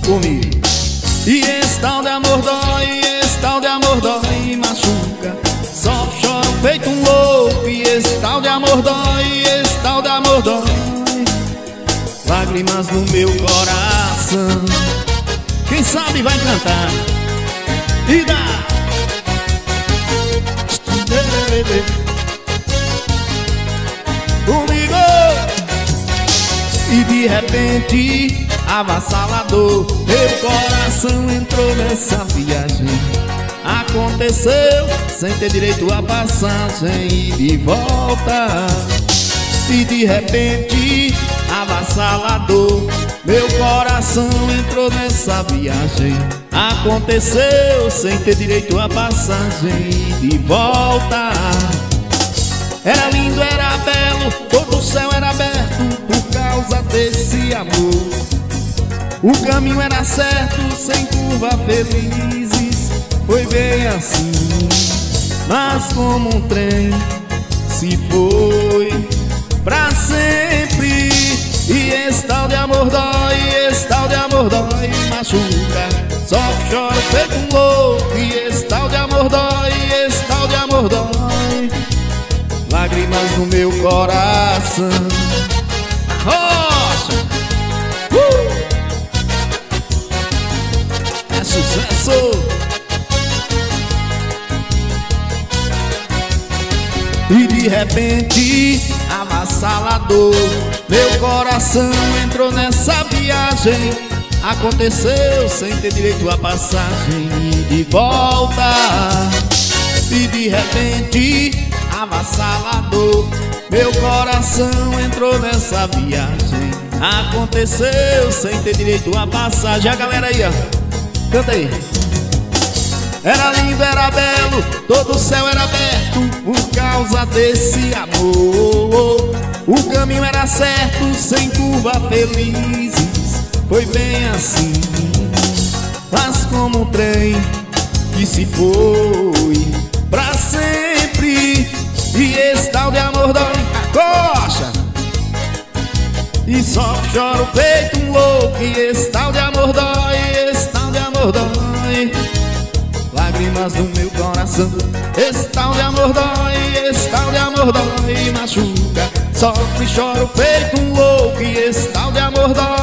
comigo. E esse tal de amor dói, esse tal de amor dói e machuca. Só choro feito um louco. E esse tal de amor dói, esse tal de amor dói. Lágrimas no meu coração. Quem sabe vai cantar. E dá. Comigo. E de repente, avassalador, meu coração entrou nessa viagem. Aconteceu sem ter direito a passagem e de volta. E de repente, avassalador, meu coração entrou nessa viagem. Aconteceu sem ter direito a passagem e de volta. Era lindo, era belo, todo o céu era aberto por causa desse amor. O caminho era certo, sem curva, felizes, foi bem assim. Mas como um trem se foi pra sempre. E esse tal de amor dói, esse tal de amor dói e machuca. Só choro feito um louco. E esse tal de amor dói, esse tal de amor dói. Lágrimas no meu coração. Rocha! É sucesso! E de repente, avassalador, meu coração entrou nessa viagem. Aconteceu sem ter direito a passagem e de volta. E de repente, avassalador, meu coração entrou nessa viagem. Aconteceu sem ter direito a passagem. A galera aí, ó, canta aí. Era lindo, era belo, todo o céu era aberto por causa desse amor. O caminho era certo, sem curva, felizes, foi bem assim. Mas como um trem que se foi pra sempre. E esse tal de amor dói, coxa. E só choro feito um louco. E esse tal de amor dói, esse tal de amor dói. Lágrimas no meu coração. Esse tal de amor dói, esse tal de amor dói e machuca. Sofro e choro feito um louco. E esse tal de amor dói.